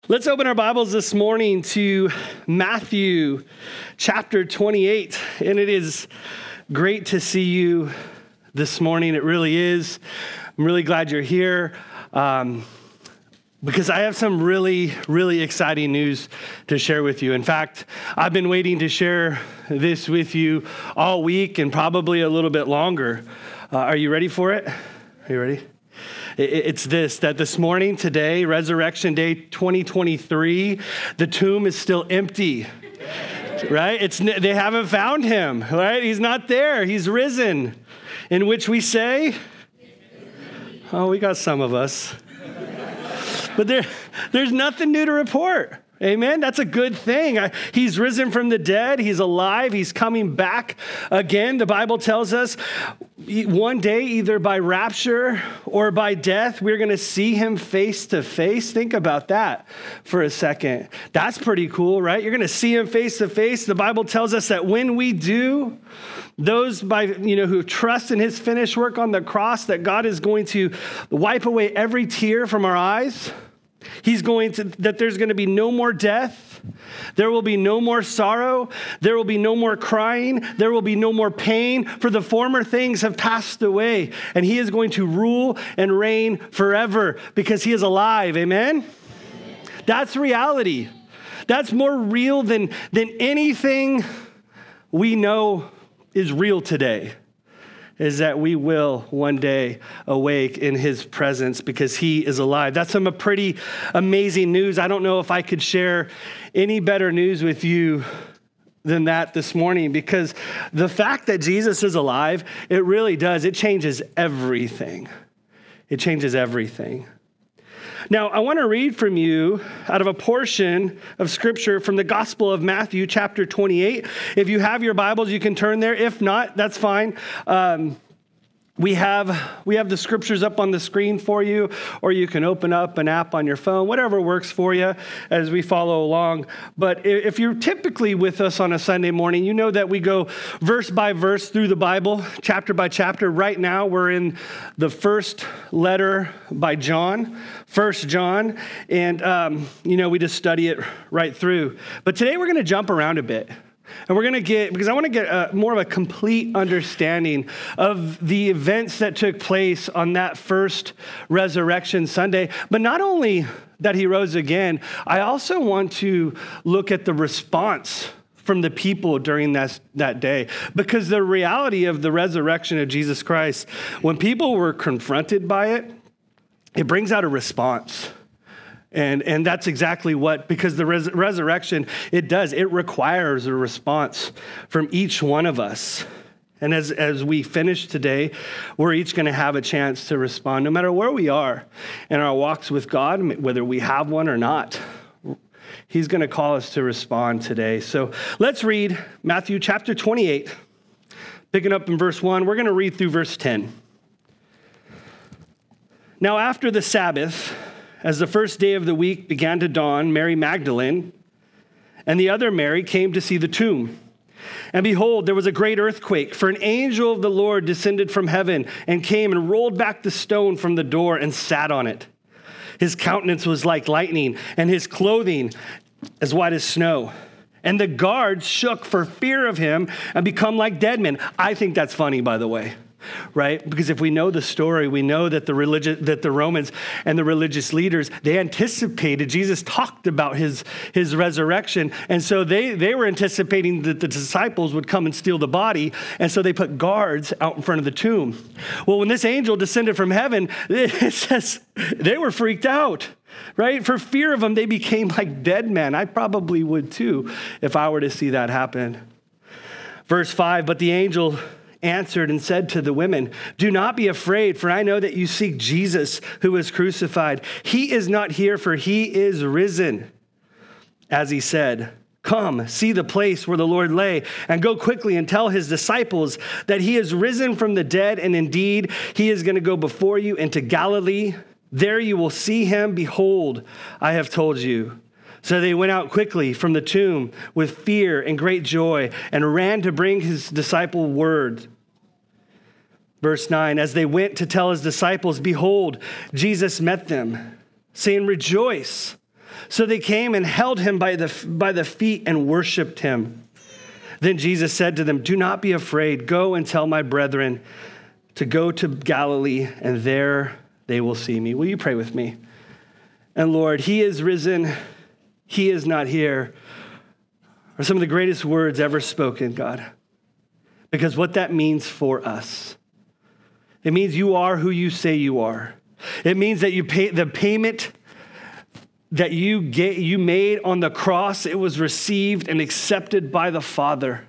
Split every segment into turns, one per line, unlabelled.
Let's open our Bibles this morning to Matthew chapter 28. And it is great to see you this morning. It really is. I'm really glad you're here because I have some really, really exciting news to share with you. In fact, I've been waiting to share this with you all week and probably a little bit longer. Are you ready for it? Are you ready? It's this, that this morning, today, Resurrection Day 2023, the tomb is still empty, right? They haven't found him, right? He's not there. He's risen, in which we say, oh, we got some of us. But there's nothing new to report. Amen. That's a good thing. He's risen from the dead. He's alive. He's coming back again. The Bible tells us one day, either by rapture or by death, we're going to see him face to face. Think about that for a second. That's pretty cool, right? You're going to see him face to face. The Bible tells us that when we do, those who trust in his finished work on the cross, that God is going to wipe away every tear from our eyes. That there's going to be no more death. There will be no more sorrow. There will be no more crying. There will be no more pain, for the former things have passed away. And he is going to rule and reign forever because he is alive. Amen? That's reality. That's more real than anything we know is real today. Is that we will one day awake in his presence because he is alive. That's some pretty amazing news. I don't know if I could share any better news with you than that this morning, because the fact that Jesus is alive, it really does. It changes everything. It changes everything. Now, I want to read from you out of a portion of scripture from the Gospel of Matthew, chapter 28. If you have your Bibles, you can turn there. If not, that's fine. We have the scriptures up on the screen for you, or you can open up an app on your phone, whatever works for you as we follow along. But if you're typically with us on a Sunday morning, you know that we go verse by verse through the Bible, chapter by chapter. Right now, we're in the first letter by John, 1 John, and we just study it right through. But today we're going to jump around a bit. And we're going to because I want to get more of a complete understanding of the events that took place on that first Resurrection Sunday. But not only that he rose again, I also want to look at the response from the people during that day. Because the reality of the resurrection of Jesus Christ, when people were confronted by it, it brings out a response. And that's exactly because the resurrection, it requires a response from each one of us. And as we finish today, we're each going to have a chance to respond, no matter where we are in our walks with God, whether we have one or not. He's going to call us to respond today. So let's read Matthew chapter 28, picking up in verse 1. We're going to read through verse 10. Now after the Sabbath, as the first day of the week began to dawn, Mary Magdalene and the other Mary came to see the tomb. And behold, there was a great earthquake, for an angel of the Lord descended from heaven and came and rolled back the stone from the door and sat on it. His countenance was like lightning, and his clothing as white as snow. And the guards shook for fear of him and become like dead men. I think that's funny, by the way. Right? Because if we know the story, we know that the Romans and the religious leaders, they anticipated, Jesus talked about his resurrection. And so they were anticipating that the disciples would come and steal the body. And so they put guards out in front of the tomb. Well, when this angel descended from heaven, it says they were freaked out. Right? For fear of him, they became like dead men. I probably would too if I were to see that happen. Verse 5, but the angel answered and said to the women, do not be afraid, for I know that you seek Jesus who was crucified. He is not here, for he is risen. As he said, come, see the place where the Lord lay, and go quickly and tell his disciples that he is risen from the dead, and indeed he is going to go before you into Galilee. There you will see him. Behold, I have told you. So they went out quickly from the tomb with fear and great joy and ran to bring his disciple word. Verse 9, as they went to tell his disciples, behold, Jesus met them, saying, rejoice. So they came and held him by the feet and worshiped him. Then Jesus said to them, "Do not be afraid. Go and tell my brethren to go to Galilee, and there they will see me." Will you pray with me? And Lord, he is risen. He is not here. Are some of the greatest words ever spoken, God. Because what that means for us, it means you are who you say you are. It means that you pay the payment that you made on the cross. It was received and accepted by the Father,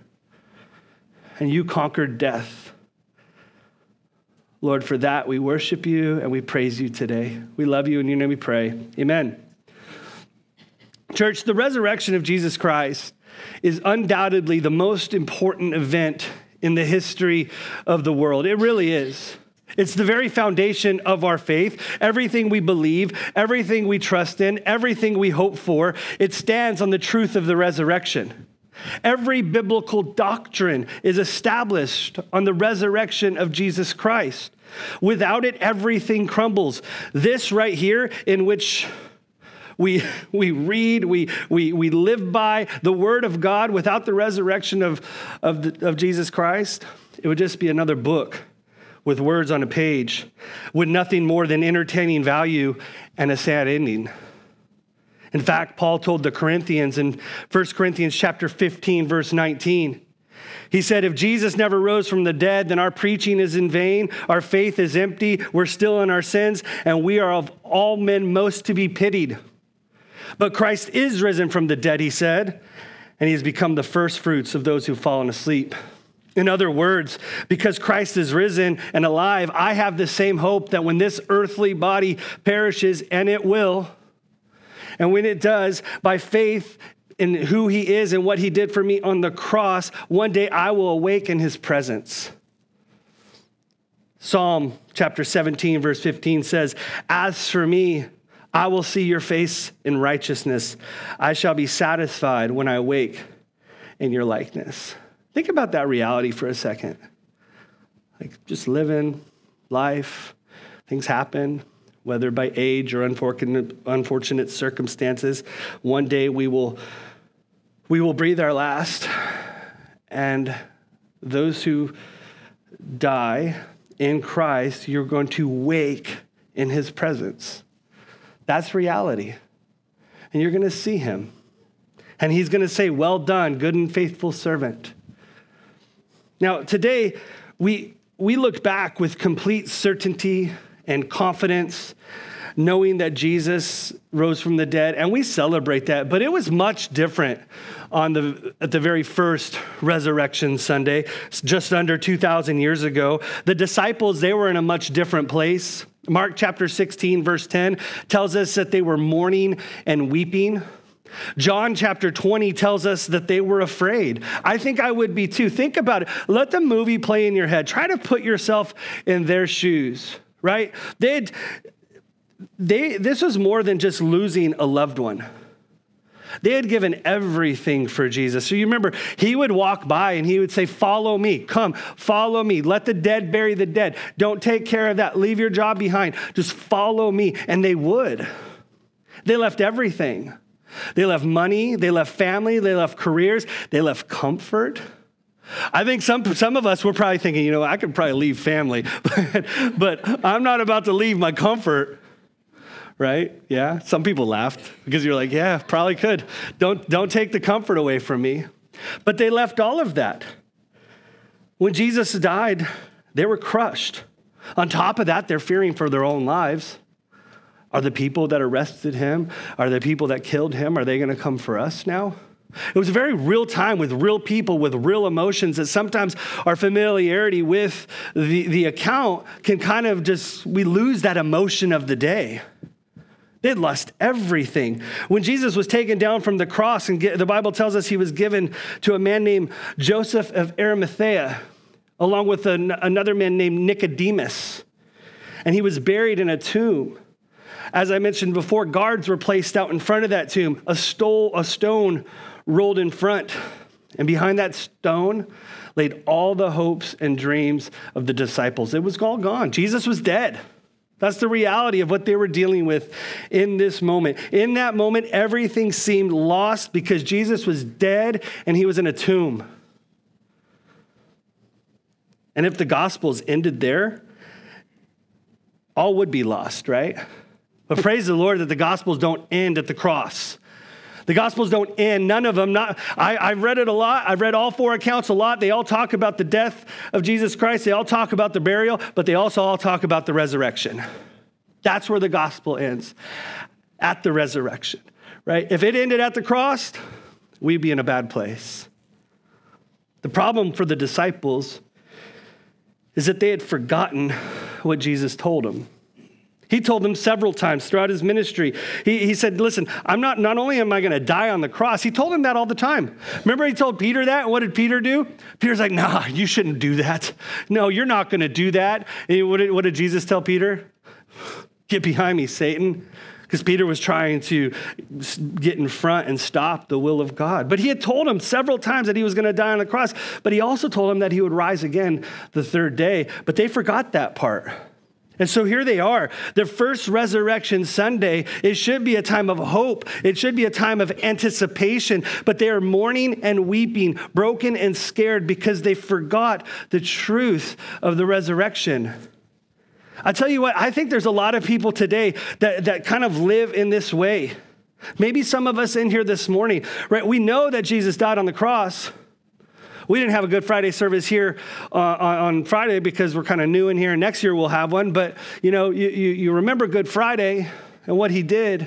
and you conquered death. Lord, for that we worship you and we praise you today. We love you, in your name we pray. Amen. Church, the resurrection of Jesus Christ is undoubtedly the most important event in the history of the world. It really is. It's the very foundation of our faith. Everything we believe, everything we trust in, everything we hope for, it stands on the truth of the resurrection. Every biblical doctrine is established on the resurrection of Jesus Christ. Without it, everything crumbles. This right here, in which we read, we live by the word of God, without the resurrection of Jesus Christ, it would just be another book with words on a page, with nothing more than entertaining value and a sad ending. In fact, Paul told the Corinthians in 1 Corinthians chapter 15, verse 19, he said, "If Jesus never rose from the dead, then our preaching is in vain, our faith is empty, we're still in our sins, and we are of all men most to be pitied. But Christ is risen from the dead," he said, "and he has become the first fruits of those who've fallen asleep." In other words, because Christ is risen and alive, I have the same hope that when this earthly body perishes, and it will, and when it does, by faith in who he is and what he did for me on the cross, one day I will awake in his presence. Psalm chapter 17, verse 15 says, "As for me, I will see your face in righteousness. I shall be satisfied when I awake in your likeness." Think about that reality for a second. Like just living life, things happen, whether by age or unfortunate circumstances. One day we will breathe our last, and those who die in Christ, you're going to wake in his presence. That's reality. And you're going to see him. And he's going to say, "Well done, good and faithful servant." Now, today, we look back with complete certainty and confidence, knowing that Jesus rose from the dead, and we celebrate that. But it was much different at the very first Resurrection Sunday, just under 2,000 years ago. The disciples, they were in a much different place. Mark chapter 16, verse 10 tells us that they were mourning and weeping. John chapter 20 tells us that they were afraid. I think I would be too. Think about it. Let the movie play in your head. Try to put yourself in their shoes, right? This was more than just losing a loved one. They had given everything for Jesus. So you remember, he would walk by and he would say, "Follow me, come, follow me. Let the dead bury the dead. Don't take care of that. Leave your job behind. Just follow me." And they would. They left everything. They left money, they left family, they left careers, they left comfort. I think some of us were probably thinking, I could probably leave family, but I'm not about to leave my comfort, right? Yeah, some people laughed because you're like, yeah, probably could. Don't take the comfort away from me. But they left all of that. When Jesus died, they were crushed. On top of that, they're fearing for their own lives. Are the people that arrested him, are the people that killed him, are they going to come for us now? It was a very real time with real people, with real emotions, that sometimes our familiarity with the account can kind of we lose that emotion of the day. They had lost everything. When Jesus was taken down from the cross, and the Bible tells us he was given to a man named Joseph of Arimathea, along with another man named Nicodemus, and he was buried in a tomb. As I mentioned before, guards were placed out in front of that tomb. A stone rolled in front. And behind that stone laid all the hopes and dreams of the disciples. It was all gone. Jesus was dead. That's the reality of what they were dealing with in this moment. In that moment, everything seemed lost because Jesus was dead and he was in a tomb. And if the Gospels ended there, all would be lost, right? But praise the Lord that the Gospels don't end at the cross. The Gospels don't end, none of them. I've read it a lot. I've read all 4 accounts a lot. They all talk about the death of Jesus Christ. They all talk about the burial, but they also all talk about the resurrection. That's where the gospel ends, at the resurrection, right? If it ended at the cross, we'd be in a bad place. The problem for the disciples is that they had forgotten what Jesus told them. He told them several times throughout his ministry. He said, listen, not only am I going to die on the cross, he told him that all the time. Remember he told Peter that? And what did Peter do? Peter's like, nah, you shouldn't do that. No, you're not going to do that. And what did Jesus tell Peter? Get behind me, Satan. Because Peter was trying to get in front and stop the will of God. But he had told him several times that he was going to die on the cross. But he also told him that he would rise again the 3rd day. But they forgot that part. And so here they are, their first resurrection Sunday. It should be a time of hope. It should be a time of anticipation, but they are mourning and weeping, broken and scared because they forgot the truth of the resurrection. I tell you what, I think there's a lot of people today that kind of live in this way. Maybe some of us in here this morning, right? We know that Jesus died on the cross. We didn't have a Good Friday service here on Friday because we're kind of new in here, and next year we'll have one. But, you remember Good Friday and what he did,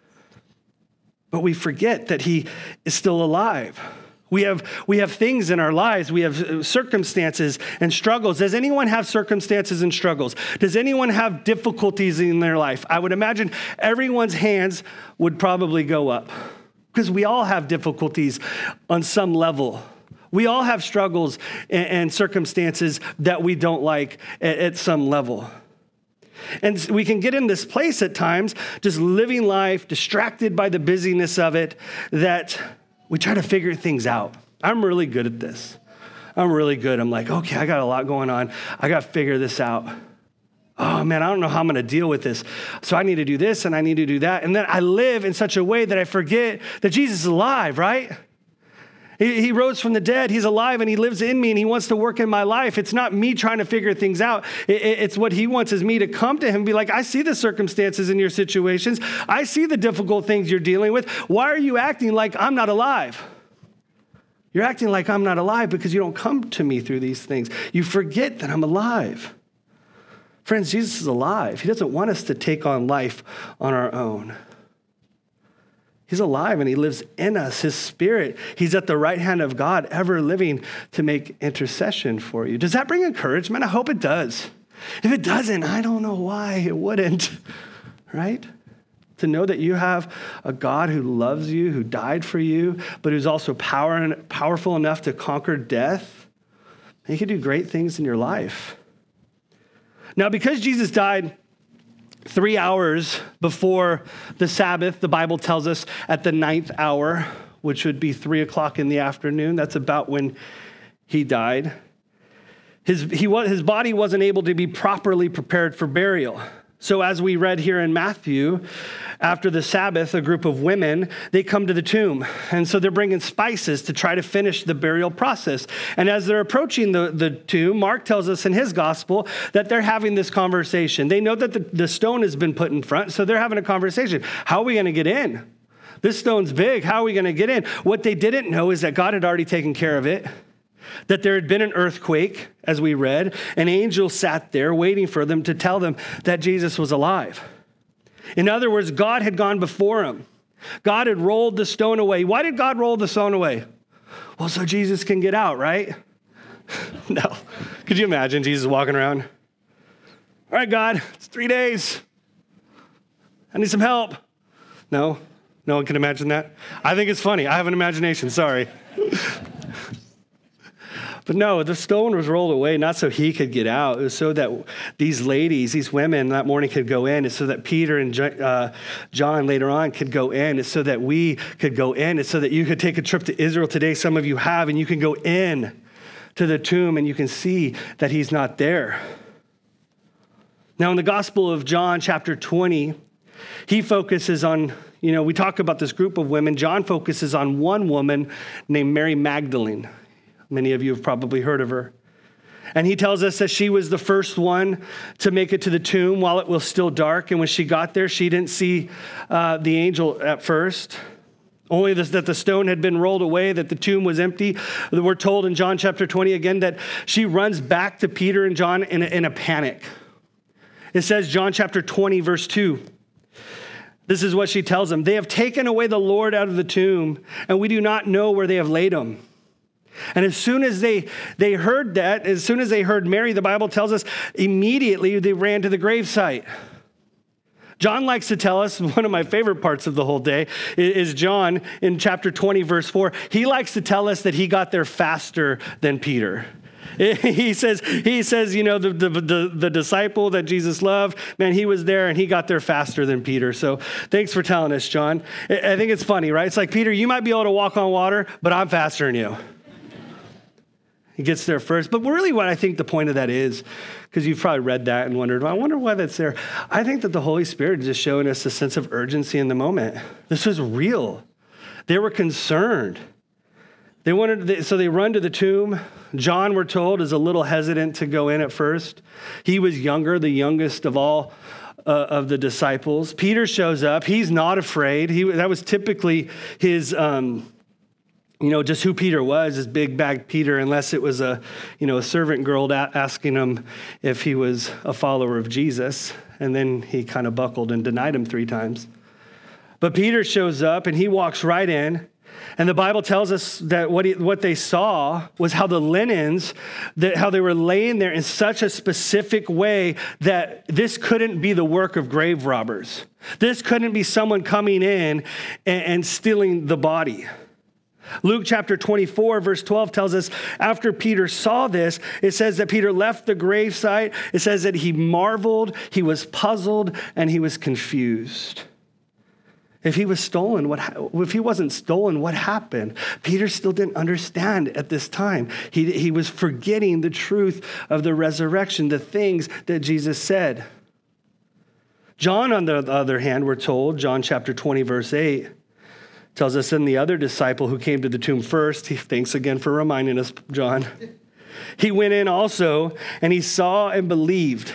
but we forget that he is still alive. We have things in our lives. We have circumstances and struggles. Does anyone have circumstances and struggles? Does anyone have difficulties in their life? I would imagine everyone's hands would probably go up because we all have difficulties on some level. We all have struggles and circumstances that we don't like at some level. And we can get in this place at times, just living life, distracted by the busyness of it, that we try to figure things out. I'm really good at this. I'm really good. I'm like, okay, I got a lot going on. I got to figure this out. Oh man, I don't know how I'm going to deal with this. So I need to do this and I need to do that. And then I live in such a way that I forget that Jesus is alive, right? He rose from the dead. He's alive and he lives in me and he wants to work in my life. It's not me trying to figure things out. It's what he wants is me to come to him and be like, I see the circumstances in your situations. I see the difficult things you're dealing with. Why are you acting like I'm not alive? You're acting like I'm not alive because you don't come to me through these things. You forget that I'm alive. Friends, Jesus is alive. He doesn't want us to take on life on our own. He's alive and he lives in us, his spirit. He's at the right hand of God, ever living to make intercession for you. Does that bring encouragement? I hope it does. If it doesn't, I don't know why it wouldn't, right? To know that you have a God who loves you, who died for you, but who's also powerful enough to conquer death. He can do great things in your life. Now, because Jesus died 3 hours before the Sabbath, the Bible tells us at the 9th hour, which would be 3:00 in the afternoon. That's about when he died. His body wasn't able to be properly prepared for burial. So as we read here in Matthew, after the Sabbath, a group of women, they come to the tomb. And so they're bringing spices to try to finish the burial process. And as they're approaching the tomb, Mark tells us in his gospel that they're having this conversation. They know that the stone has been put in front, so they're having a conversation. How are we going to get in? This stone's big. How are we going to get in? What they didn't know is that God had already taken care of it. That there had been an earthquake, as we read. An angel sat there waiting for them to tell them that Jesus was alive. In other words, God had gone before him. God had rolled the stone away. Why did God roll the stone away? Well, so Jesus can get out, right? No. Could you imagine Jesus walking around? All right, God, it's 3 days. I need some help. No? No one can imagine that? I think it's funny. I have an imagination. Sorry. But no, the stone was rolled away, not so he could get out. It was so that these ladies, these women that morning could go in. It's so that Peter and John later on could go in. It's so that we could go in. It's so that you could take a trip to Israel today. Some of you have, and you can go in to the tomb and you can see that he's not there. Now, in the Gospel of John, chapter 20, he focuses on, we talk about this group of women. John focuses on one woman named Mary Magdalene. Many of you have probably heard of her. And he tells us that she was the first one to make it to the tomb while it was still dark. And when she got there, she didn't see the angel at first. Only that the stone had been rolled away, that the tomb was empty. We're told in John chapter 20 again that she runs back to Peter and John in a panic. It says, John chapter 20, verse 2. This is what she tells them. They have taken away the Lord out of the tomb, and we do not know where they have laid him. And as soon as they heard that, as soon as they heard Mary, the Bible tells us, immediately they ran to the gravesite. John likes to tell us, one of my favorite parts of the whole day is John in chapter 20, verse 4. He likes to tell us that he got there faster than Peter. He says, the disciple that Jesus loved, man, he was there and he got there faster than Peter. So thanks for telling us, John. I think it's funny, right? It's like, Peter, you might be able to walk on water, but I'm faster than you. He gets there first. But really what I think the point of that is, because you've probably read that and wondered, I wonder why that's there. I think that the Holy Spirit is just showing us a sense of urgency in the moment. This was real. They were concerned. So they run to the tomb. John, we're told, is a little hesitant to go in at first. He was younger, the youngest of all of the disciples. Peter shows up. He's not afraid. That was typically his... just who Peter was, is big bag Peter, unless it was a servant girl asking him if he was a follower of Jesus. And then he kind of buckled and denied him 3 times. But Peter shows up and he walks right in. And the Bible tells us that what they saw was how the linens, how they were laying there in such a specific way that this couldn't be the work of grave robbers. This couldn't be someone coming in and stealing the body. Luke chapter 24, verse 12 tells us, after Peter saw this, it says that Peter left the gravesite. It says that he marveled, he was puzzled, and he was confused. If he was stolen, if he wasn't stolen, what happened? Peter still didn't understand at this time. He was forgetting the truth of the resurrection, the things that Jesus said. John, on the other hand, we're told, John chapter 20, verse 8, tells us, then the other disciple who came to the tomb first, thanks again for reminding us, John, he went in also, and he saw and believed.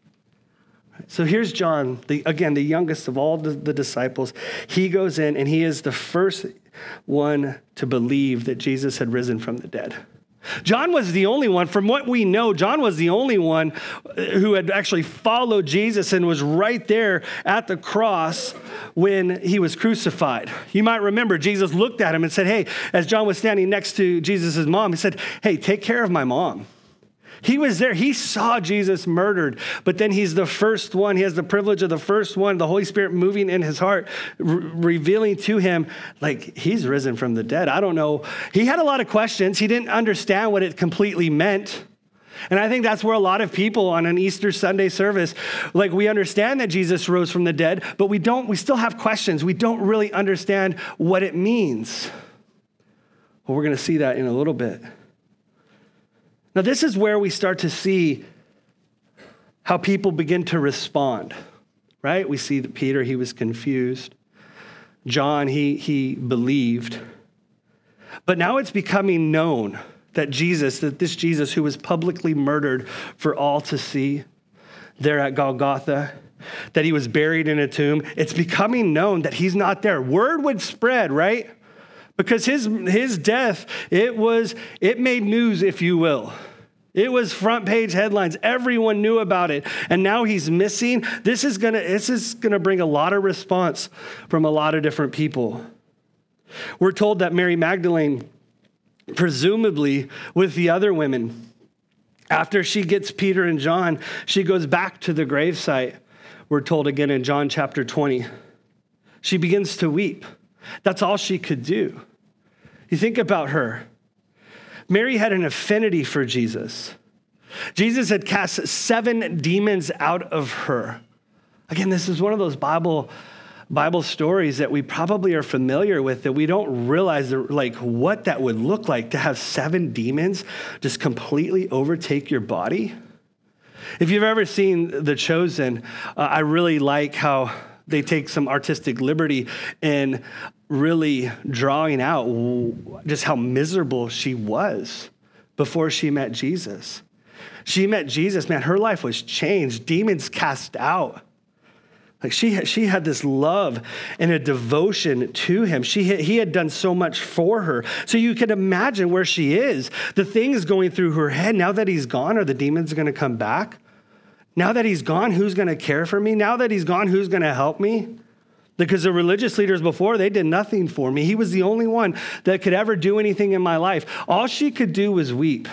So here's John, the youngest of all the disciples. He goes in, and he is the first one to believe that Jesus had risen from the dead. John was the only one, from what we know, John was the only one who had actually followed Jesus and was right there at the cross when he was crucified. You might remember Jesus looked at him and said, hey, as John was standing next to Jesus' mom, he said, hey, take care of my mom. He was there. He saw Jesus murdered, but then he's the first one. He has the privilege of the first one, the Holy Spirit moving in his heart, revealing to him, like, he's risen from the dead. I don't know. He had a lot of questions. He didn't understand what it completely meant. And I think that's where a lot of people on an Easter Sunday service, like, we understand that Jesus rose from the dead, but we still have questions. We don't really understand what it means. Well, we're going to see that in a little bit. Now, this is where we start to see how people begin to respond, right? We see that Peter, he was confused. John, he believed. But now it's becoming known that this Jesus who was publicly murdered for all to see there at Golgotha, that he was buried in a tomb, it's becoming known that he's not there. Word would spread, right? Because his death, it made news, if you will. It was front page headlines. Everyone knew about it. And now he's missing. This is gonna bring a lot of response from a lot of different people. We're told that Mary Magdalene, presumably with the other women, after she gets Peter and John, she goes back to the gravesite. We're told again in John chapter 20. She begins to weep. That's all she could do. You think about her. Mary had an affinity for Jesus. Jesus had cast 7 demons out of her. Again, this is one of those Bible stories that we probably are familiar with, that we don't realize what that would look like to have 7 demons just completely overtake your body. If you've ever seen The Chosen, I really like how they take some artistic liberty in really drawing out just how miserable she was before she met Jesus. She met Jesus, man, her life was changed, demons cast out. Like she had this love and a devotion to him. He had done so much for her. So you can imagine where she is. The things going through her head. Now that he's gone, are the demons going to come back? Now that he's gone, who's going to care for me? Now that he's gone, who's going to help me? Because the religious leaders before, they did nothing for me. He was the only one that could ever do anything in my life. All she could do was weep.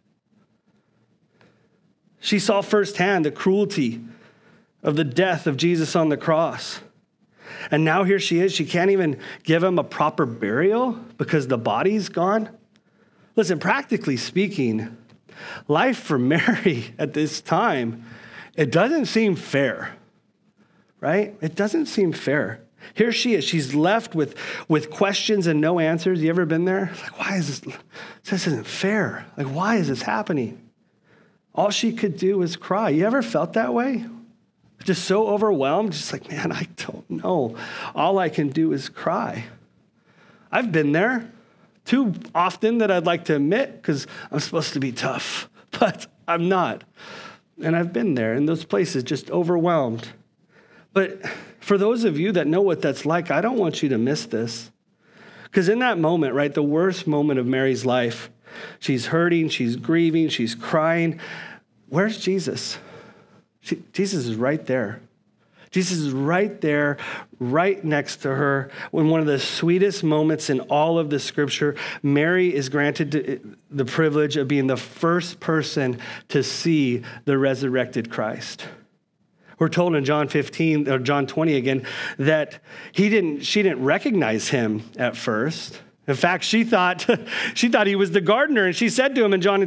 She saw firsthand the cruelty of the death of Jesus on the cross. And now here she is. She can't even give him a proper burial because the body's gone. Listen, practically speaking, life for Mary at this time, it doesn't seem fair, right? It doesn't seem fair. Here she is. She's left with questions and no answers. You ever been there? Like, why is this? This isn't fair. Like, why is this happening? All she could do was cry. You ever felt that way? Just so overwhelmed, just like, man, I don't know. All I can do is cry. I've been there too often that I'd like to admit because I'm supposed to be tough, but I'm not. And I've been there in those places, just overwhelmed. But for those of you that know what that's like, I don't want you to miss this. Because in that moment, right, the worst moment of Mary's life, she's hurting, she's grieving, she's crying. Where's Jesus? Jesus is right there. Jesus is right there, right next to her. In one of the sweetest moments in all of the scripture, Mary is granted the privilege of being the first person to see the resurrected Christ. We're told in John 15 or John 20 again that she didn't recognize him at first. In fact, she thought he was the gardener, and she said to him in John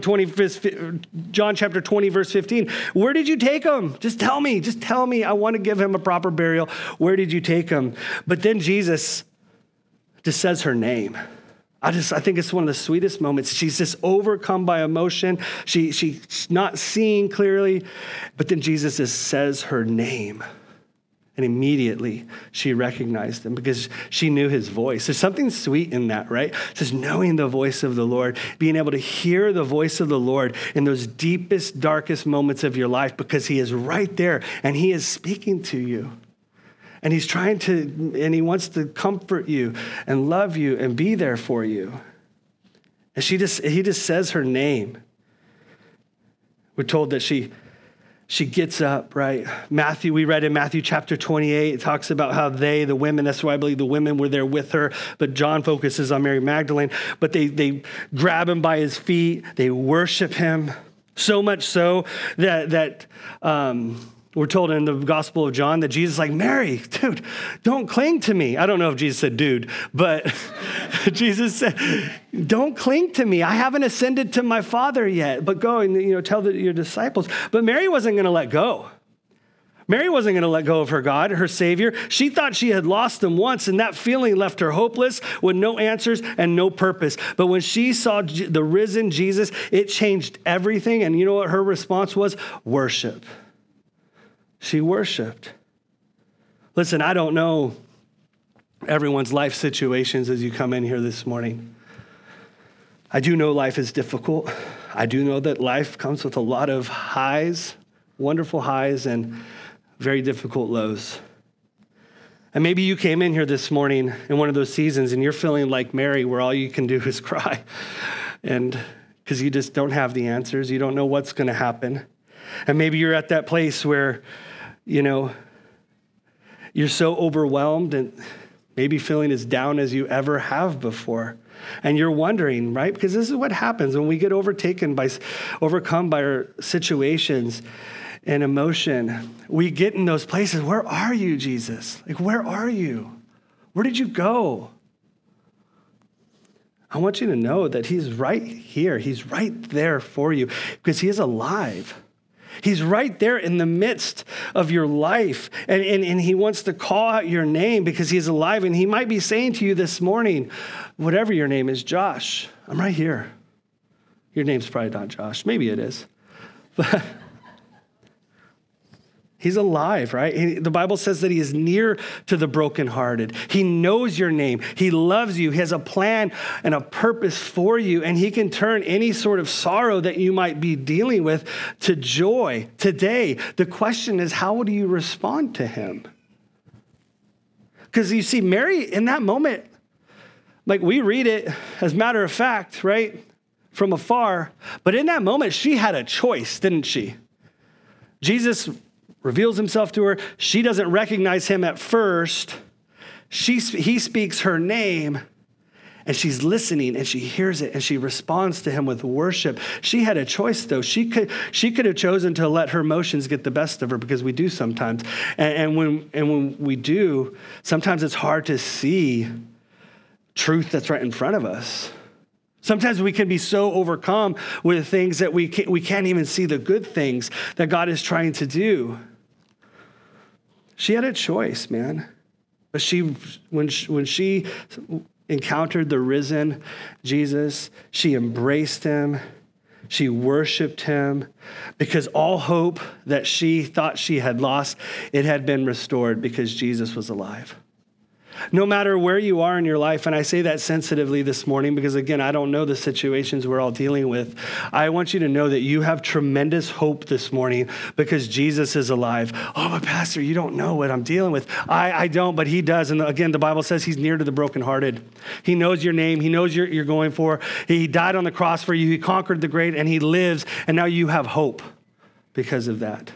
chapter 20, verse 15, "Where did you take him? Just tell me. I want to give him a proper burial. Where did you take him?" But then Jesus just says her name. I think it's one of the sweetest moments. She's just overcome by emotion. She's not seeing clearly, but then Jesus just says her name. And immediately she recognized him because she knew his voice. There's something sweet in that, right? Just knowing the voice of the Lord, being able to hear the voice of the Lord in those deepest, darkest moments of your life because he is right there and he is speaking to you. And and he wants to comfort you and love you and be there for you. And he just says her name. We're told that she gets up, right? We read in Matthew chapter 28, it talks about how the women, that's why I believe the women were there with her, but John focuses on Mary Magdalene, but they grab him by his feet, they worship him, so much so that we're told in the Gospel of John that Jesus is like, "Mary, dude, don't cling to me." I don't know if Jesus said dude, but Jesus said, "Don't cling to me. I haven't ascended to my Father yet, but go and tell your disciples." But Mary wasn't going to let go. Mary wasn't going to let go of her God, her Savior. She thought she had lost him once, and that feeling left her hopeless with no answers and no purpose. But when she saw the risen Jesus, it changed everything. And you know what her response was? Worship. She worshiped. Listen, I don't know everyone's life situations as you come in here this morning. I do know life is difficult. I do know that life comes with a lot of highs, wonderful highs, and very difficult lows. And maybe you came in here this morning in one of those seasons and you're feeling like Mary, where all you can do is cry. And because you just don't have the answers, you don't know what's going to happen. And maybe you're at that place where you're so overwhelmed and maybe feeling as down as you ever have before. And you're wondering, right? Because this is what happens when we get overcome by our situations and emotion. We get in those places. Where are you, Jesus? Like, where are you? Where did you go? I want you to know that he's right here. He's right there for you because he is alive. He's right there in the midst of your life. And he wants to call out your name because he's alive. And he might be saying to you this morning, whatever your name is, Josh, I'm right here. Your name's probably not Josh. Maybe it is. But He's alive, right? The Bible says that he is near to the brokenhearted. He knows your name. He loves you. He has a plan and a purpose for you, and he can turn any sort of sorrow that you might be dealing with to joy today. The question is, how do you respond to him? Because you see, Mary, in that moment, like we read it as a matter of fact, right, from afar, but in that moment, she had a choice, didn't she? Jesus reveals himself to her. She doesn't recognize him at first. He speaks her name, and she's listening, and she hears it, and she responds to him with worship. She had a choice, though. She could have chosen to let her emotions get the best of her, because we do sometimes. And when we do, sometimes it's hard to see truth that's right in front of us. Sometimes we can be so overcome with things that we can't even see the good things that God is trying to do. She had a choice, man. But when she encountered the risen Jesus, she embraced him. She worshiped him, because all hope that she thought she had lost, it had been restored because Jesus was alive. No matter where you are in your life, and I say that sensitively this morning because, again, I don't know the situations we're all dealing with. I want you to know that you have tremendous hope this morning because Jesus is alive. Oh, but Pastor, you don't know what I'm dealing with. I don't, but he does. And again, the Bible says he's near to the brokenhearted. He knows your name. He knows you're going for. He died on the cross for you. He conquered the grave, and he lives, and now you have hope because of that.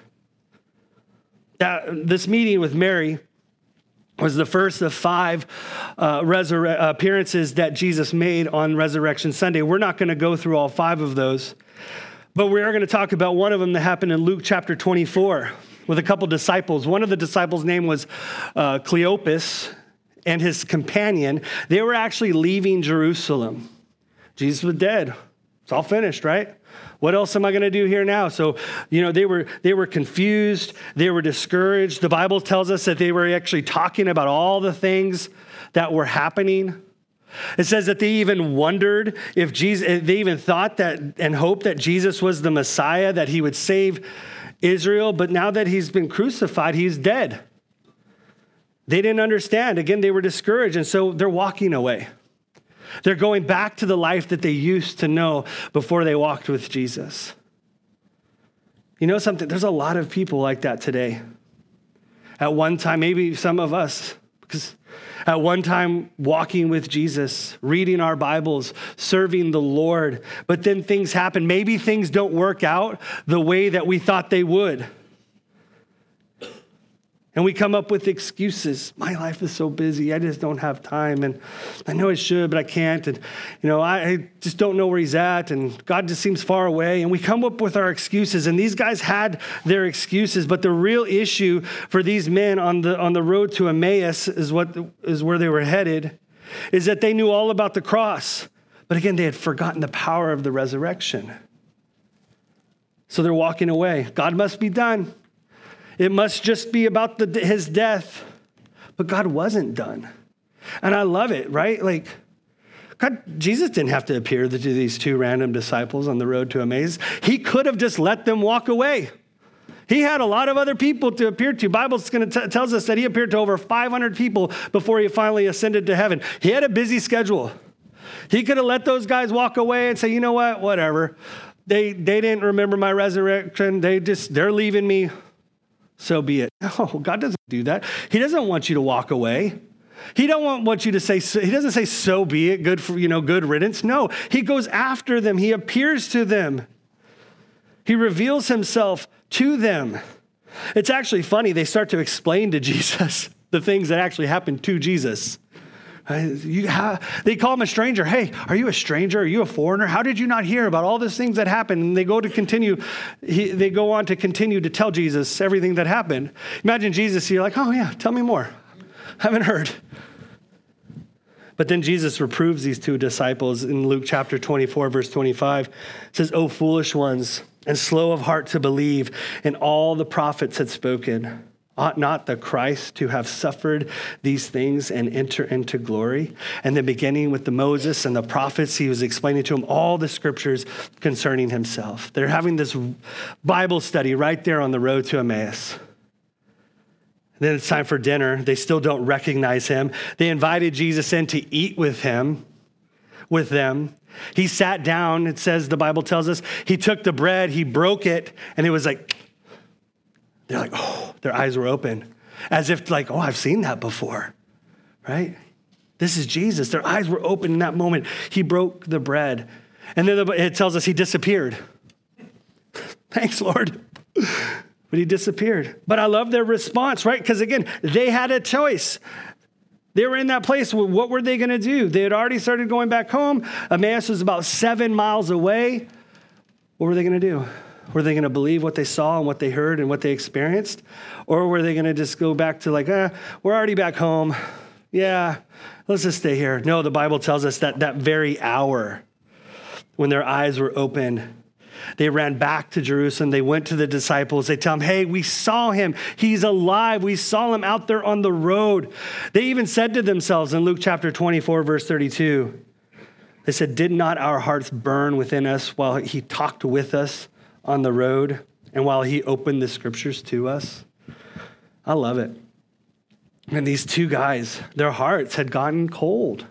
This meeting with Mary was the first of 5 appearances that Jesus made on Resurrection Sunday. We're not going to go through all 5 of those, but we are going to talk about one of them that happened in Luke chapter 24 with a couple disciples. One of the disciples' name was Cleopas, and his companion. They were actually leaving Jerusalem. Jesus was dead. It's all finished, right? What else am I going to do here now? So, they were confused. They were discouraged. The Bible tells us that they were actually talking about all the things that were happening. It says that they even wondered if Jesus, they even thought that and hoped that Jesus was the Messiah, that he would save Israel. But now that he's been crucified, he's dead. They didn't understand. Again, they were discouraged. And so they're walking away. They're going back to the life that they used to know before they walked with Jesus. You know something? There's a lot of people like that today. At one time, maybe some of us, because at one time walking with Jesus, reading our Bibles, serving the Lord, but then things happen. Maybe things don't work out the way that we thought they would. And we come up with excuses. My life is so busy. I just don't have time. And I know I should, but I can't. And, I just don't know where he's at. And God just seems far away. And we come up with our excuses. And these guys had their excuses. But the real issue for these men on the road to Emmaus is where they were headed, is that they knew all about the cross. But again, they had forgotten the power of the resurrection. So they're walking away. God must be done. It must just be about his death. But God wasn't done. And I love it, right? Like, Jesus didn't have to appear to these 2 random disciples on the road to Emmaus. He could have just let them walk away. He had a lot of other people to appear to. Bible tells us that he appeared to over 500 people before he finally ascended to heaven. He had a busy schedule. He could have let those guys walk away and say, you know what, whatever. They didn't remember my resurrection. They're leaving me. So be it. No, God doesn't do that. He doesn't want you to walk away. He don't want you to say, he doesn't say, so be it, good riddance. No, he goes after them. He appears to them. He reveals himself to them. It's actually funny. They start to explain to Jesus the things that actually happened to Jesus. They call him a stranger. Hey, are you a stranger? Are you a foreigner? How did you not hear about all those things that happened? And they go on to continue to tell Jesus everything that happened. Imagine Jesus, you're like, oh yeah, tell me more. I haven't heard. But then Jesus reproves these 2 disciples in Luke chapter 24, verse 25. It says, "O foolish ones, and slow of heart to believe in all the prophets had spoken. Ought not the Christ to have suffered these things and enter into glory?" And then beginning with the Moses and the prophets, he was explaining to them all the scriptures concerning himself. They're having this Bible study right there on the road to Emmaus. Then it's time for dinner. They still don't recognize him. They invited Jesus in to eat with them. He sat down. It says, the Bible tells us, he took the bread, he broke it, and it was like, they're like, oh, their eyes were open. As if like, oh, I've seen that before, right? This is Jesus. Their eyes were open in that moment. He broke the bread. And then it tells us he disappeared. Thanks, Lord. But he disappeared. But I love their response, right? Because again, they had a choice. They were in that place. What were they going to do? They had already started going back home. Emmaus was about 7 miles away. What were they going to do? Were they going to believe what they saw and what they heard and what they experienced? Or were they going to just go back to like, we're already back home. Yeah, let's just stay here. No, the Bible tells us that that very hour when their eyes were open, they ran back to Jerusalem. They went to the disciples. They tell them, hey, we saw him. He's alive. We saw him out there on the road. They even said to themselves in Luke chapter 24, verse 32, they said, did not our hearts burn within us while he talked with us on the road and while he opened the scriptures to us? I love it. And these two guys, their hearts had gotten cold.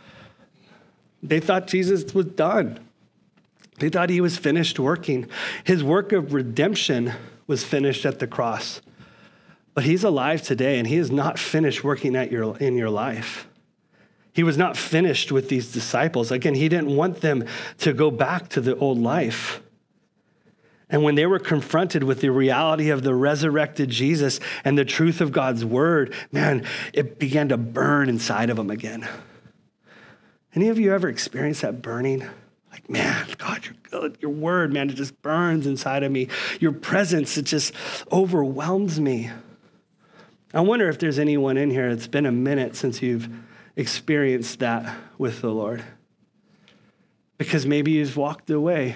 They thought Jesus was done. They thought he was finished working. His work of redemption was finished at the cross. But he's alive today, and he is not finished working in your life. He was not finished with these disciples. Again, he didn't want them to go back to the old life. And when they were confronted with the reality of the resurrected Jesus and the truth of God's word, man, it began to burn inside of them again. Any of you ever experienced that burning? Like, man, God, you're good. Your word, man, it just burns inside of me. Your presence, it just overwhelms me. I wonder if there's anyone in here, it's been a minute since you've experienced that with the Lord. Because maybe you've walked away.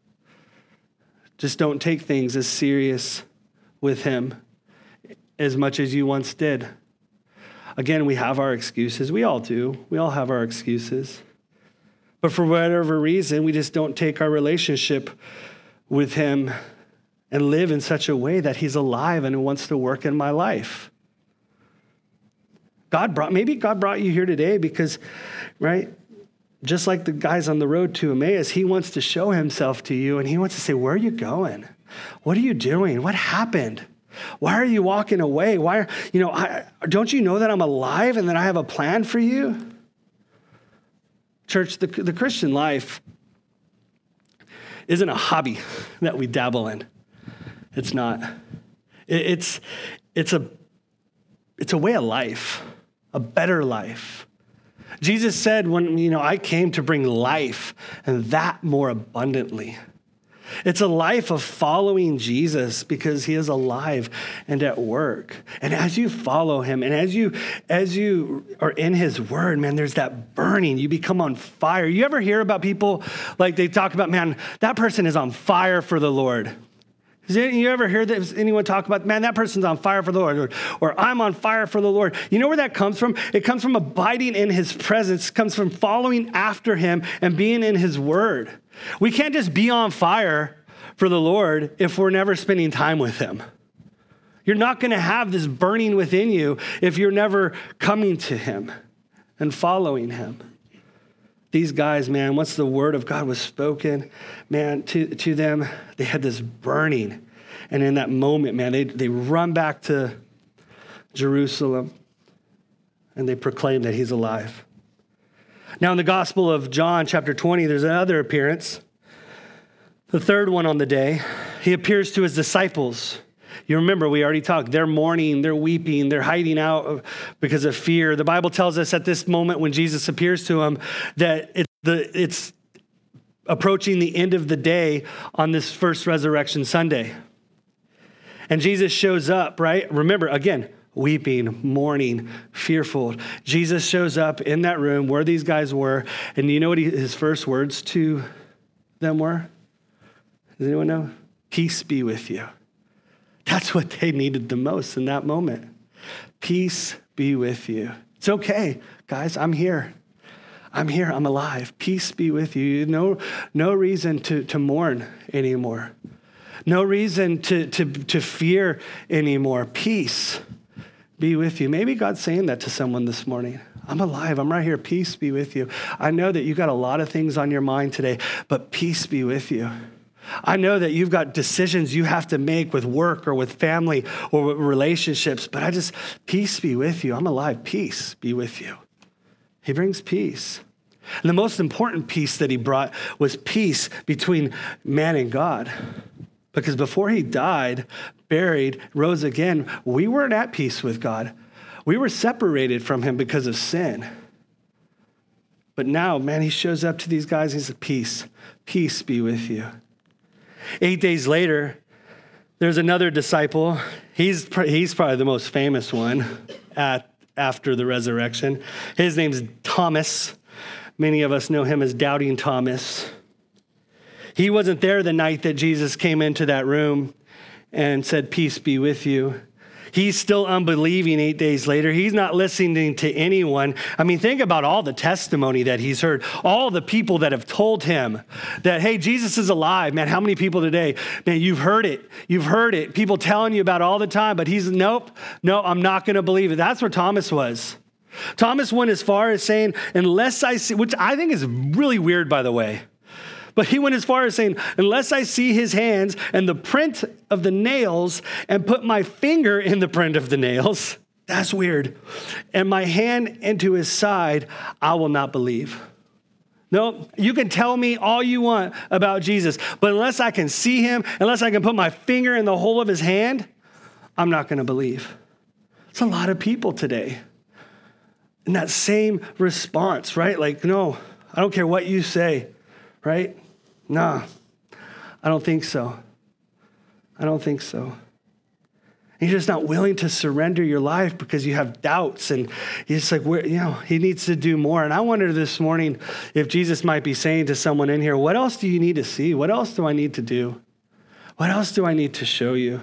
Just don't take things as serious with him as much as you once did. Again, we have our excuses. We all do. We all have our excuses. But for whatever reason, we just don't take our relationship with him and live in such a way that he's alive and wants to work in my life. Maybe God brought you here today because, right, just like the guys on the road to Emmaus, he wants to show himself to you and he wants to say, where are you going? What are you doing? What happened? Why are you walking away? Don't you know that I'm alive and that I have a plan for you? Church, the Christian life isn't a hobby that we dabble in. It's not. It's a way of life, a better life. Jesus said, I came to bring life and that more abundantly. It's a life of following Jesus because he is alive and at work. And as you follow him and as you are in his word, man, there's that burning. You become on fire. You ever hear about people like they talk about, man, that person is on fire for the Lord. You ever hear anyone talk about, man, that person's on fire for the Lord, or I'm on fire for the Lord? You know where that comes from? It comes from abiding in his presence. It comes from following after him and being in his word. We can't just be on fire for the Lord if we're never spending time with him. You're not going to have this burning within you if you're never coming to him and following him. These guys, man, once the word of God was spoken, man, to them, they had this burning. And in that moment, man, they run back to Jerusalem and they proclaim that he's alive. Now in the Gospel of John, chapter 20, there's another appearance. The third one on the day, he appears to his disciples. You remember, we already talked. They're mourning, they're weeping, they're hiding out because of fear. The Bible tells us at this moment when Jesus appears to them that it's approaching the end of the day on this first resurrection Sunday. And Jesus shows up, right? Remember, again, weeping, mourning, fearful. Jesus shows up in that room where these guys were. And you know what his first words to them were? Does anyone know? Peace be with you. That's what they needed the most in that moment. Peace be with you. It's okay, guys, I'm here. I'm here, I'm alive. Peace be with you. No reason to mourn anymore. No reason to fear anymore. Peace be with you. Maybe God's saying that to someone this morning. I'm alive. I'm right here. Peace be with you. I know that you got a lot of things on your mind today, but peace be with you. I know that you've got decisions you have to make with work or with family or with relationships, but peace be with you. I'm alive. Peace be with you. He brings peace. And the most important peace that he brought was peace between man and God. Because before he died, buried, rose again, we weren't at peace with God. We were separated from him because of sin. But now, man, he shows up to these guys. He says, peace be with you. 8 days later, there's another disciple. He's probably the most famous one after the resurrection. His name's Thomas. Many of us know him as Doubting Thomas. He wasn't there the night that Jesus came into that room and said, peace be with you. He's still unbelieving 8 days later. He's not listening to anyone. I mean, think about all the testimony that he's heard, all the people that have told him that, hey, Jesus is alive. Man, how many people today? Man, you've heard it. You've heard it. People telling you about it all the time, but he's, no, I'm not going to believe it. That's where Thomas was. Thomas went as far as saying, unless I see, which I think is really weird, by the way. But he went as far as saying, unless I see his hands and the print of the nails and put my finger in the print of the nails, that's weird, and my hand into his side, I will not believe. No, you can tell me all you want about Jesus, but unless I can see him, unless I can put my finger in the hole of his hand, I'm not going to believe. It's a lot of people today. And that same response, right? Like, no, I don't care what you say, right? Nah, I don't think so. I don't think so. And you're just not willing to surrender your life because you have doubts, and you're just like, he needs to do more. And I wonder this morning if Jesus might be saying to someone in here, what else do you need to see? What else do I need to do? What else do I need to show you?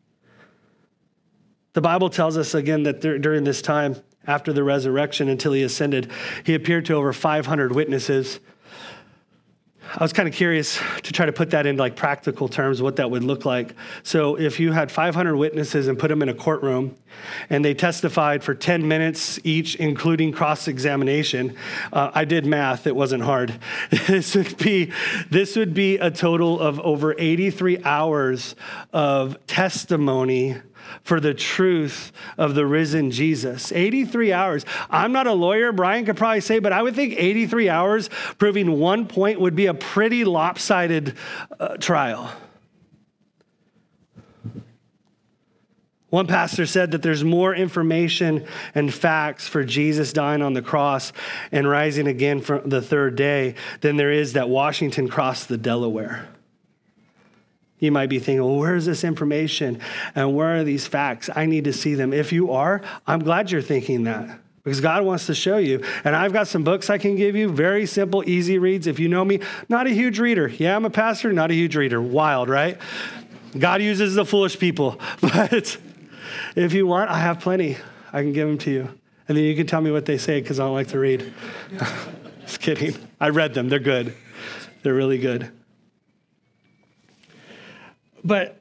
The Bible tells us again that during this time, after the resurrection until he ascended, he appeared to over 500 witnesses. I was kind of curious to try to put that in like practical terms, what that would look like. So if you had 500 witnesses and put them in a courtroom and they testified for 10 minutes each, including cross-examination, I did math, it wasn't hard. This would be a total of over 83 hours of testimony for the truth of the risen Jesus. 83 hours. I'm not a lawyer, Brian could probably say, but I would think 83 hours proving one point would be a pretty lopsided trial. One pastor said that there's more information and facts for Jesus dying on the cross and rising again for the third day than there is that Washington crossed the Delaware. You might be thinking, well, where is this information and where are these facts? I need to see them. If you are, I'm glad you're thinking that because God wants to show you. And I've got some books I can give you, very simple, easy reads. If you know me, not a huge reader. Yeah, I'm a pastor, not a huge reader. Wild, right? God uses the foolish people. But if you want, I have plenty. I can give them to you. And then you can tell me what they say because I don't like to read. Just kidding. I read them. They're good. They're really good. But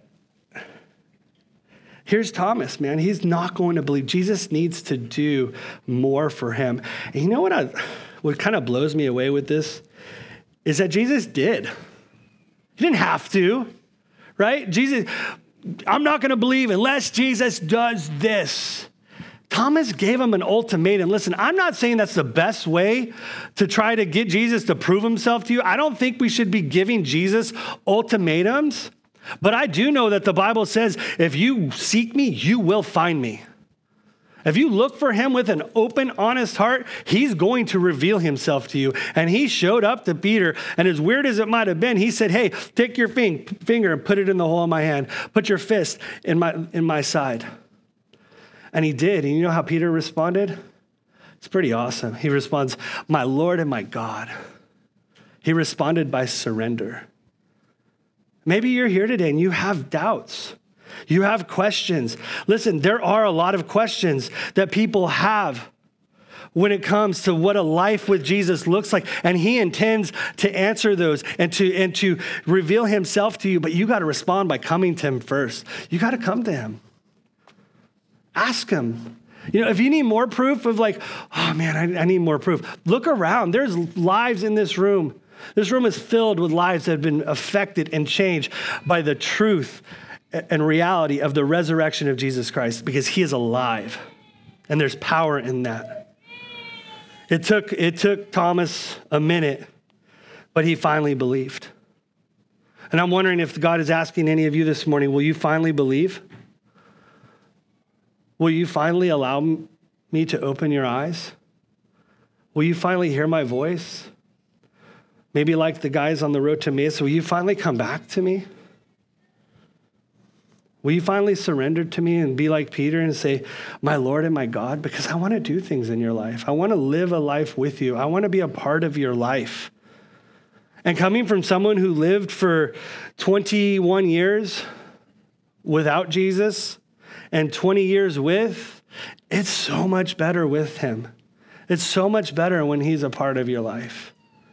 here's Thomas, man. He's not going to believe. Jesus needs to do more for him. And you know what kind of blows me away with this is that Jesus did. He didn't have to, right? Jesus, I'm not going to believe unless Jesus does this. Thomas gave him an ultimatum. Listen, I'm not saying that's the best way to try to get Jesus to prove himself to you. I don't think we should be giving Jesus ultimatums. But I do know that the Bible says, if you seek me, you will find me. If you look for him with an open, honest heart, he's going to reveal himself to you. And he showed up to Peter, and as weird as it might have been, he said, hey, take your finger and put it in the hole of my hand. Put your fist in my side. And he did. And you know how Peter responded? It's pretty awesome. He responds, my Lord and my God. He responded by surrender. Maybe you're here today and you have doubts. You have questions. Listen, there are a lot of questions that people have when it comes to what a life with Jesus looks like. And he intends to answer those and to reveal himself to you. But you got to respond by coming to him first. You got to come to him. Ask him. If you need more proof of like, oh man, I need more proof, look around. There's lives in this room. This room is filled with lives that have been affected and changed by the truth and reality of the resurrection of Jesus Christ, because he is alive and there's power in that. It took Thomas a minute, but he finally believed. And I'm wondering if God is asking any of you this morning, will you finally believe? Will you finally allow me to open your eyes? Will you finally hear my voice? Maybe like the guys on the road to Emmaus, will you finally come back to me? Will you finally surrender to me and be like Peter and say, my Lord and my God? Because I want to do things in your life. I want to live a life with you. I want to be a part of your life. And coming from someone who lived for 21 years without Jesus and 20 years with, it's so much better with him. It's so much better when he's a part of your life.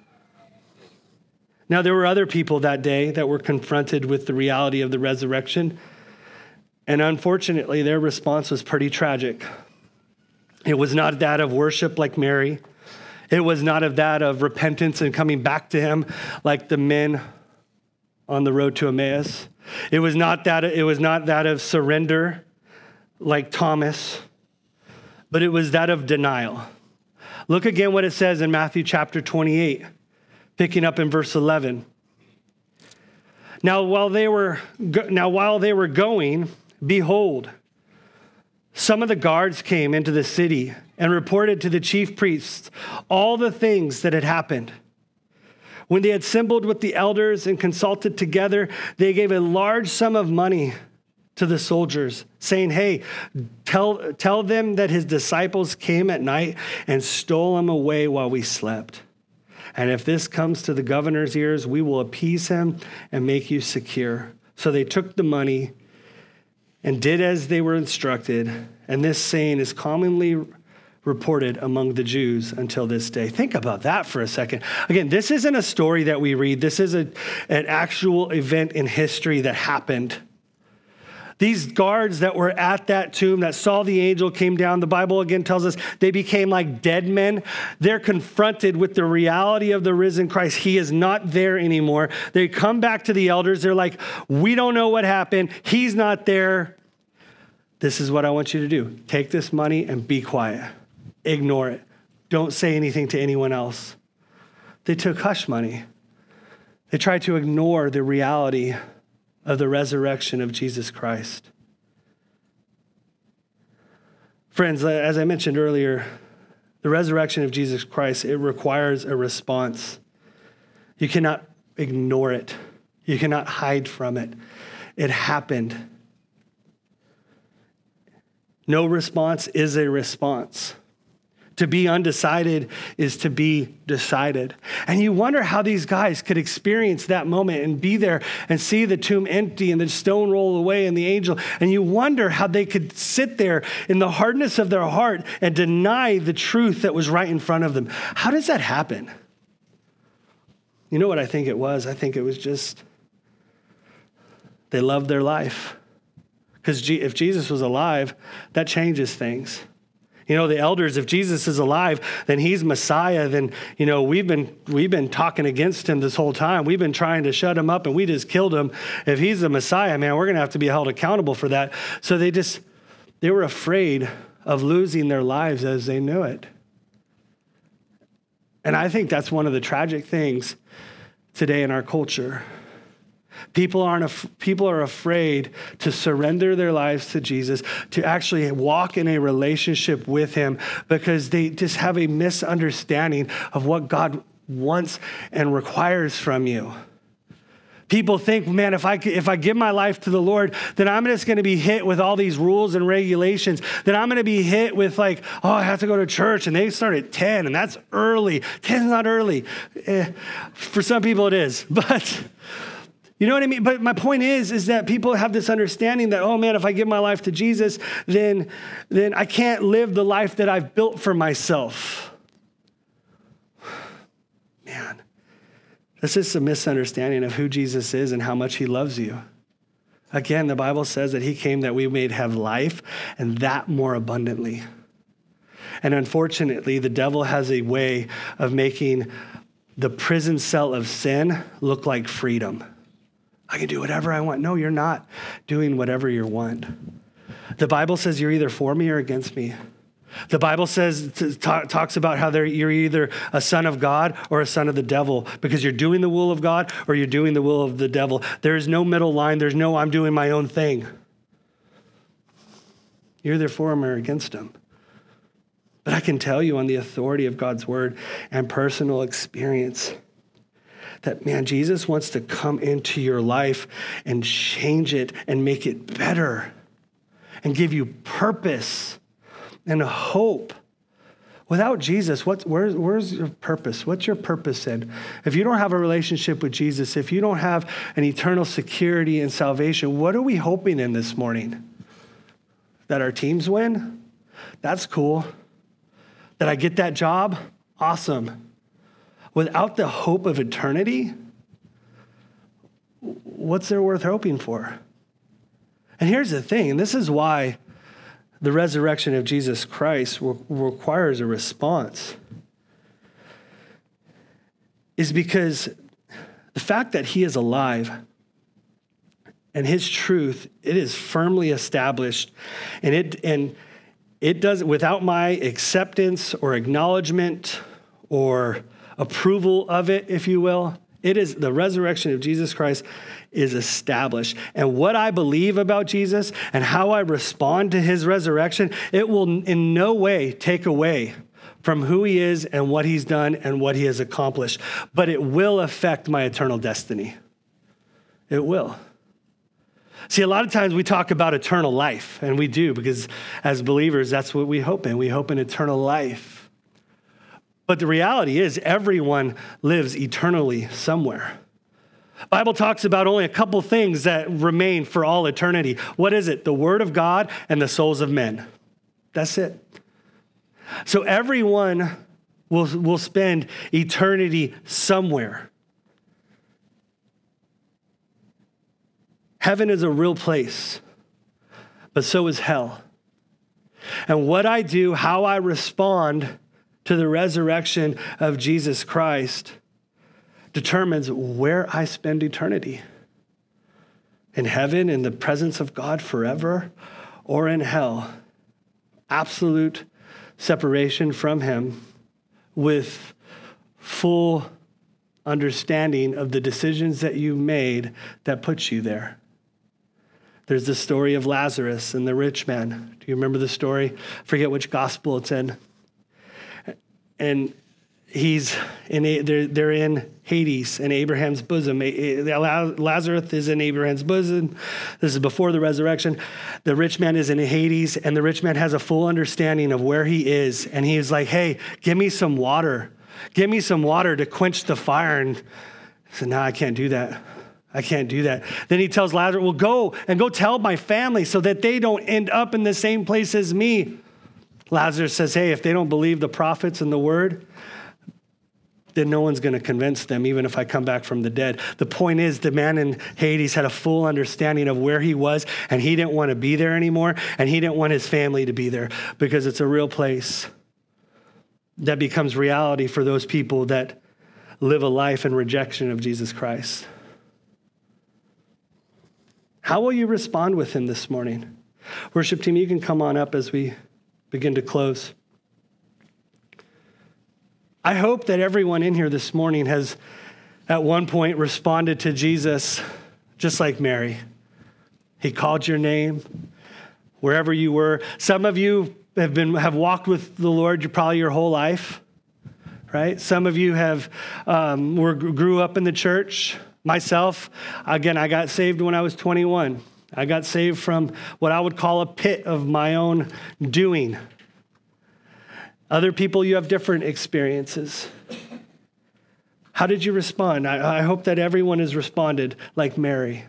Now, there were other people that day that were confronted with the reality of the resurrection, and unfortunately, their response was pretty tragic. It was not that of worship like Mary. It was not of that of repentance and coming back to him like the men on the road to Emmaus. It was not that of surrender like Thomas, but it was that of denial. Look again what it says in Matthew chapter 28. Picking up in verse 11. Now, while they were going, behold, some of the guards came into the city and reported to the chief priests all the things that had happened. When they had assembled with the elders and consulted together, they gave a large sum of money to the soldiers, saying, hey, tell them that his disciples came at night and stole him away while we slept. And if this comes to the governor's ears, we will appease him and make you secure. So they took the money and did as they were instructed. And this saying is commonly reported among the Jews until this day. Think about that for a second. Again, this isn't a story that we read. This is an actual event in history that happened. These guards that were at that tomb that saw the angel came down, the Bible again tells us they became like dead men. They're confronted with the reality of the risen Christ. He is not there anymore. They come back to the elders. They're like, we don't know what happened. He's not there. This is what I want you to do. Take this money and be quiet. Ignore it. Don't say anything to anyone else. They took hush money. They tried to ignore the reality of the resurrection of Jesus Christ. Friends, as I mentioned earlier, the resurrection of Jesus Christ, it requires a response. You cannot ignore it. You cannot hide from it. It happened. No response is a response. To be undecided is to be decided. And you wonder how these guys could experience that moment and be there and see the tomb empty and the stone roll away and the angel. And you wonder how they could sit there in the hardness of their heart and deny the truth that was right in front of them. How does that happen? You know what I think it was? I think it was just they loved their life. Because if Jesus was alive, that changes things. The elders, if Jesus is alive, then he's Messiah. Then, we've been talking against him this whole time. We've been trying to shut him up and we just killed him. If he's the Messiah, man, we're going to have to be held accountable for that. So they were afraid of losing their lives as they knew it. And I think that's one of the tragic things today in our culture. People are afraid to surrender their lives to Jesus, to actually walk in a relationship with him, because they just have a misunderstanding of what God wants and requires from you. People think, man, if I give my life to the Lord, then I'm just going to be hit with all these rules and regulations. Then I'm going to be hit with like, oh, I have to go to church, and they start at 10, and that's early. 10 is not early. For some people it is, but you know what I mean? But my point is that people have this understanding that, oh man, if I give my life to Jesus, then I can't live the life that I've built for myself. Man, that's just a misunderstanding of who Jesus is and how much he loves you. Again, the Bible says that he came that we may have life, and that more abundantly. And unfortunately, the devil has a way of making the prison cell of sin look like freedom. I can do whatever I want. No, you're not doing whatever you want. The Bible says you're either for me or against me. The Bible says, talks about how you're either a son of God or a son of the devil, because you're doing the will of God or you're doing the will of the devil. There is no middle line. There's no, I'm doing my own thing. You're either for him or against him. But I can tell you on the authority of God's word and personal experience that, man, Jesus wants to come into your life and change it and make it better and give you purpose and a hope. Without Jesus, where's your purpose? What's your purpose in? If you don't have a relationship with Jesus, if you don't have an eternal security and salvation, what are we hoping in this morning? That our teams win? That's cool. That I get that job? Awesome. Without the hope of eternity, what's there worth hoping for? And here's the thing, and this is why the resurrection of Jesus Christ requires a response, is because the fact that he is alive and his truth, it is firmly established, and it does, without my acceptance or acknowledgement or approval of it, if you will, it is the resurrection of Jesus Christ is established. And what I believe about Jesus and how I respond to his resurrection, it will in no way take away from who he is and what he's done and what he has accomplished, but it will affect my eternal destiny. It will. See, a lot of times we talk about eternal life, and we do, because as believers, that's what we hope in. We hope in eternal life. But the reality is everyone lives eternally somewhere. The Bible talks about only a couple things that remain for all eternity. What is it? The word of God and the souls of men. That's it. So everyone will spend eternity somewhere. Heaven is a real place, but so is hell. And what I do, how I respond to the resurrection of Jesus Christ determines where I spend eternity. In heaven, in the presence of God forever, or in hell. Absolute separation from him with full understanding of the decisions that you made that put you there. There's the story of Lazarus and the rich man. Do you remember the story? I forget which gospel it's in. And they're in Hades, in Abraham's bosom. Lazarus is in Abraham's bosom. This is before the resurrection. The rich man is in Hades, and the rich man has a full understanding of where he is. And he's like, hey, give me some water. Give me some water to quench the fire. And he said, no, I can't do that. I can't do that. Then he tells Lazarus, well, go tell my family so that they don't end up in the same place as me. Lazarus says, hey, if they don't believe the prophets and the word, then no one's going to convince them, even if I come back from the dead. The point is, the man in Hades had a full understanding of where he was, and he didn't want to be there anymore, and he didn't want his family to be there, because it's a real place that becomes reality for those people that live a life in rejection of Jesus Christ. How will you respond with him this morning? Worship team, you can come on up as we begin to close. I hope that everyone in here this morning has at one point responded to Jesus just like Mary. He called your name wherever you were. Some of you have walked with the Lord probably your whole life, right? Some of you grew up in the church. Myself, again, I got saved when I was 21. I got saved from what I would call a pit of my own doing. Other people, you have different experiences. How did you respond? I hope that everyone has responded like Mary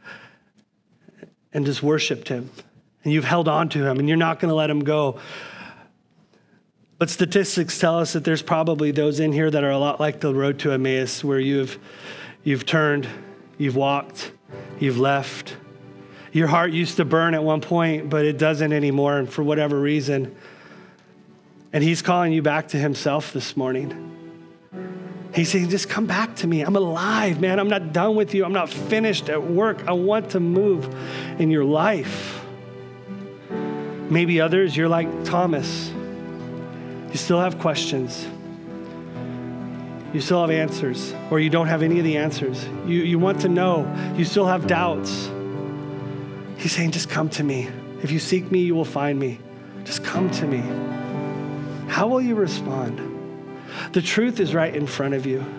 and just worshiped him. And you've held on to him and you're not going to let him go. But statistics tell us that there's probably those in here that are a lot like the road to Emmaus, where you've turned, you've walked, you've left. Your heart used to burn at one point, but it doesn't anymore, and for whatever reason. And he's calling you back to himself this morning. He's saying, just come back to me. I'm alive, man. I'm not done with you. I'm not finished at work. I want to move in your life. Maybe others, you're like Thomas. You still have questions. You still have answers, or you don't have any of the answers. You want to know. You still have doubts. He's saying, just come to me. If you seek me, you will find me. Just come to me. How will you respond? The truth is right in front of you.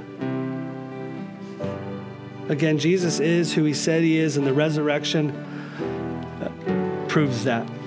Again, Jesus is who he said he is, and the resurrection proves that.